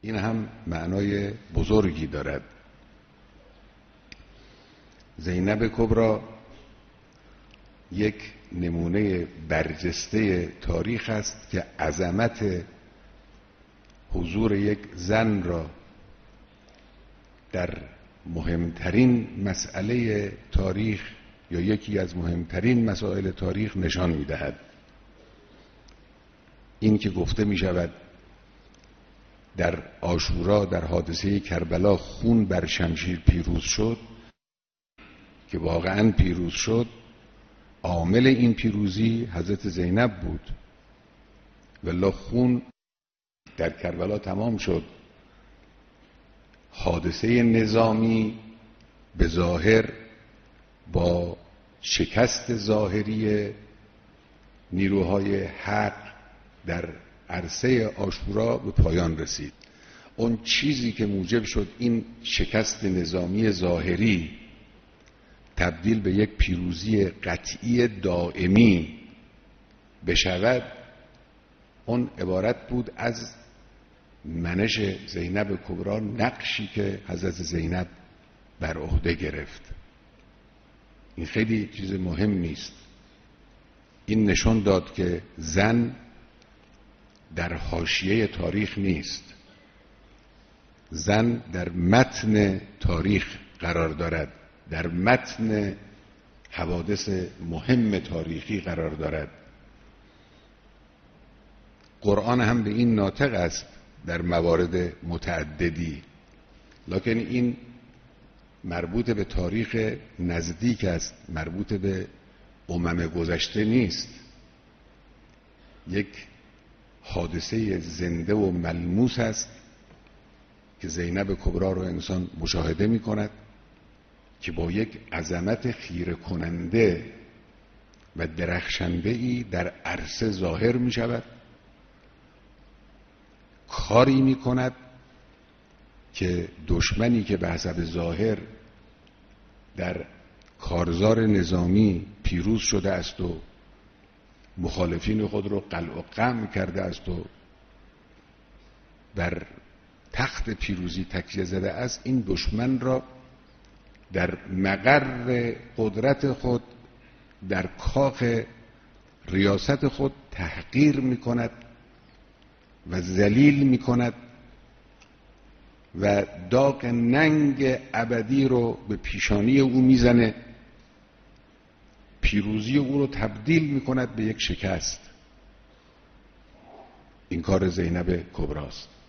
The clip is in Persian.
این هم معنای بزرگی دارد. زینب کبری یک نمونه برجسته تاریخ است که عظمت حضور یک زن را در مهمترین مسئله تاریخ یا یکی از مهمترین مسائل تاریخ نشان می‌دهد. این که گفته می‌شود در عاشورا در حادثه کربلا خون بر شمشیر پیروز شد، که واقعاً پیروز شد، عامل این پیروزی حضرت زینب بود. والله خون در کربلا تمام شد. حادثه نظامی به ظاهر با شکست ظاهری نیروهای حق در عرصه عاشورا به پایان رسید. اون چیزی که موجب شد این شکست نظامی ظاهری تبدیل به یک پیروزی قطعی دائمی بشود، اون عبارت بود از منش زینب کبری، نقشی که حضرت زینب بر عهده گرفت. این خیلی چیز مهمی است. این نشان داد که زن در حاشیه تاریخ نیست، زن در متن تاریخ قرار دارد، در متن حوادث مهم تاریخی قرار دارد. قرآن هم به این ناطق است در موارد متعددی، لکن این مربوط به تاریخ نزدیک است، مربوط به امم گذشته نیست. یک حادثه زنده و ملموس است که زینب کبری رو انسان مشاهده می کند که با یک عظمت خیره کننده و درخشنده ای در عرصه ظاهر می شود، کاری می کند که دشمنی که به حسب ظاهر در کارزار نظامی پیروز شده است و مخالفین خود رو قلع و قمع کرده است و بر تخت پیروزی تکیه زده است، این دشمن را در مقر قدرت خود، در کاخ ریاست خود تحقیر می کند و ذلیل می کند و داغ ننگ ابدی رو به پیشانی او میزنه، پیروزی او رو تبدیل می کند به یک شکست. این کار زینب کبری است.